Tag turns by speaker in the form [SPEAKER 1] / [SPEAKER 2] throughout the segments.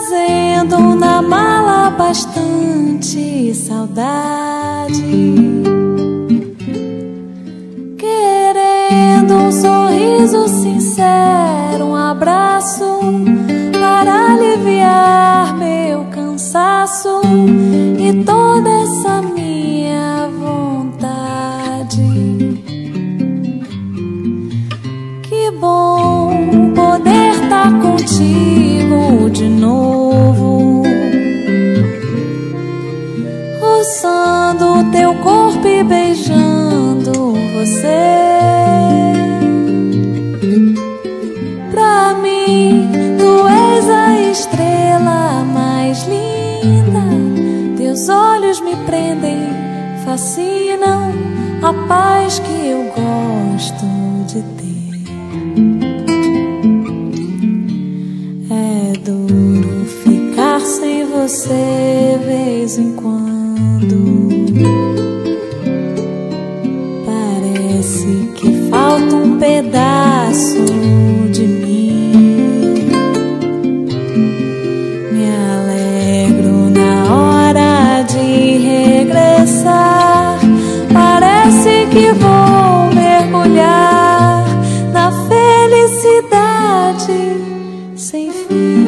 [SPEAKER 1] trazendo na mala bastante saudade, querendo um sorriso sincero, um abraço para aliviar meu cansaço e toda essa minha vontade. Que bom poder estar contigo de novo, roçando teu corpo e beijando você. Pra mim, tu és a estrela mais linda. Teus olhos me prendem, fascinam, a paz que eu gosto de ter. É duro ficar sem você vez em quando. Parece que falta um pedaço de mim. Me alegro na hora de regressar. Parece que vou mergulhar na felicidade sem fim.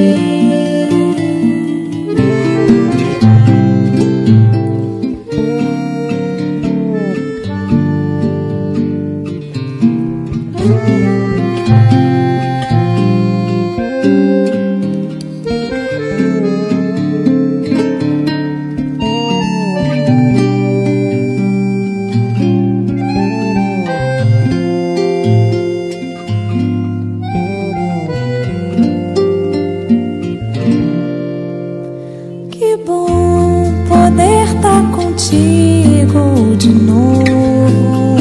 [SPEAKER 1] Que bom poder estar contigo de novo,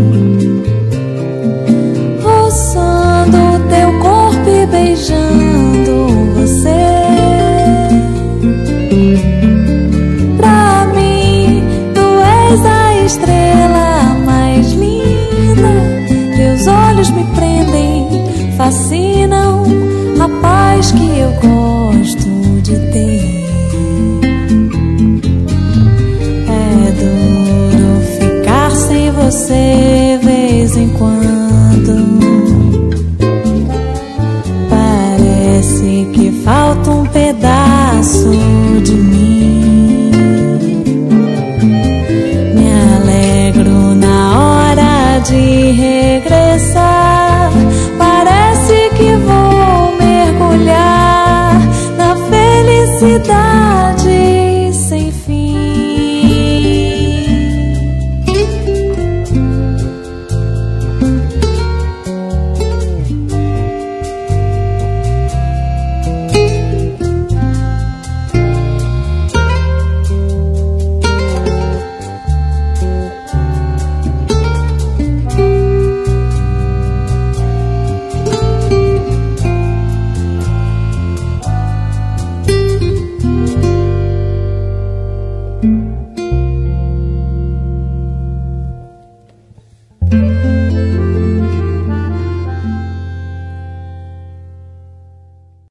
[SPEAKER 1] roçando teu corpo e beijando você. Pra mim, tu és a estrela mais linda. Teus olhos me prendem, fascinam, a paz que eu gosto de ter. Você vez em quando. Parece que falta um pedaço de mim. Me alegro na hora de regressar. Parece que vou mergulhar na felicidade